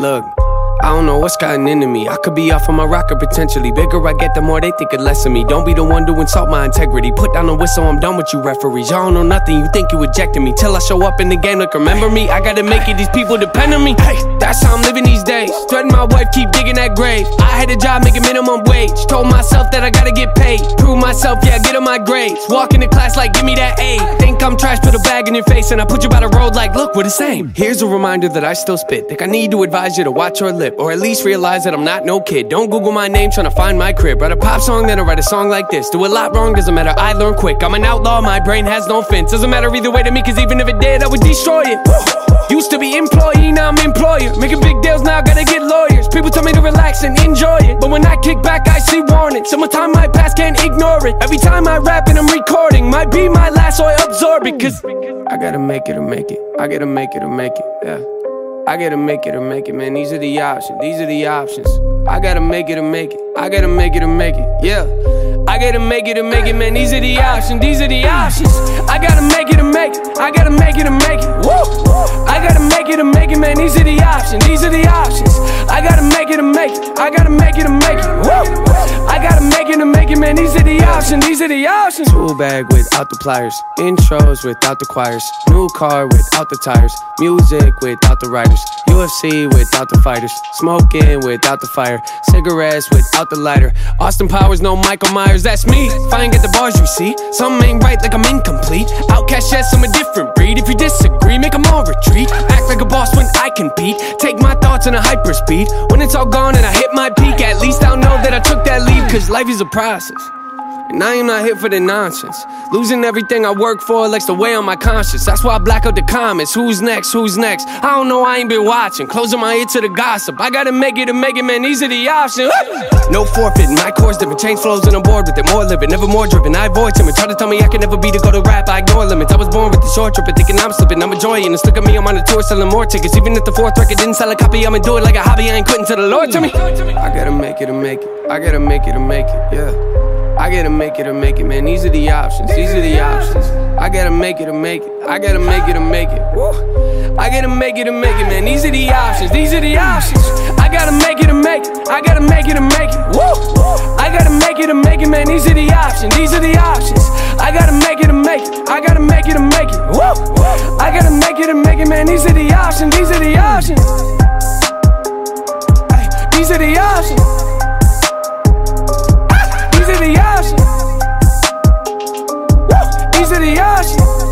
Look, I don't know what's gotten into me. I could be off on my rocker potentially. Bigger I get, the more they think it less of me. Don't be the one to insult my integrity. Put down the whistle, I'm done with you referees. Y'all don't know nothing, you think you ejected me. Till I show up in the game, like remember me. I gotta make it, these people depend on me. Hey, that's how I'm living these days. Threaten my wife, keep digging that grave. I had a job making minimum wage. Told myself that I gotta get paid. Prove myself, yeah, get on my grades. Walk into class like, give me that A. Think I'm trash, put a bag in your face. And I put you by the road like, look, we're the same. Here's a reminder that I still spit. Think I need to advise you to watch your lip. Or at least realize that I'm not no kid. Don't Google my name trying to find my crib. Write a pop song, then I write a song like this. Do a lot wrong, doesn't matter, I learn quick. I'm an outlaw, my brain has no fence. Doesn't matter either way to me, cause even if it did, I would destroy it. Used to be employee, now I'm employer. Making big deals, now I gotta get lawyers. People tell me to relax and enjoy it, but when I kick back, I see warning. Summertime might pass, can't ignore it. Every time I rap and I'm recording, might be my last, so I absorb it. Cause I gotta make it or make it. I gotta make it or make it, yeah. I gotta make it or make it, man. These are the options, these are the options. I gotta make it or make it. I gotta make it or make it, yeah. I gotta make it or make it, man. These are the options, these are the options. I gotta make it or make it. I gotta make it or make it. Woo! I gotta make it or make it, man. These are the options, these are the options. I gotta make it or make it. I gotta make it or make it. Woo! I gotta make it or make it, man. These are the options, these are the options. Tool bag without the pliers, intros without the choirs, new car without the tires, music without the writers, UFC without the fighters, smoking without the fire, cigarettes without the lighter, Austin Powers, no Michael Myers, that's me. If I ain't get the bars, you see, something ain't right, like I'm incomplete. Outcast, yes, I'm a different breed. If you disagree, make them all retreat. Act like a boss when I compete. Take my thoughts in a hyperspeed. When it's all gone and I hit my peak, at least I'll know that I took that leap. Cause life is a process, and I am not here for the nonsense. Losing everything I work for likes to weigh on my conscience. That's why I black out the comments. Who's next? Who's next? I don't know, I ain't been watching. Closing my ear to the gossip. I gotta make it or make it, man. These are the options. No forfeiting, my course different. Change flows and I'm bored with it. More living, never more driven. I avoid timid. Try to tell me I can never be the go to rap. I ignore limits. I was born with the short trip and thinking I'm slipping. I'm enjoying this. Look at me, I'm on a tour selling more tickets. Even if the fourth record didn't sell a copy, I'ma do it like a hobby. I ain't quitting till the Lord tell me. I gotta make it or make it. I gotta make it or make it, yeah. I gotta make it or make it, man. These are the options, these are the options. I gotta make it or make it. I gotta make it or make it. Woo. I gotta make it or make it, man. These are the options, these are the options. I gotta make it or make it. I gotta make it or make it. Woo. I gotta make it or make it, man. These are the options, these are the options. I gotta make it or make it. I gotta make it or make it. Woo. I gotta make it or make it, man. These are the options, these are the options. These are the options. These are the options. These are the options.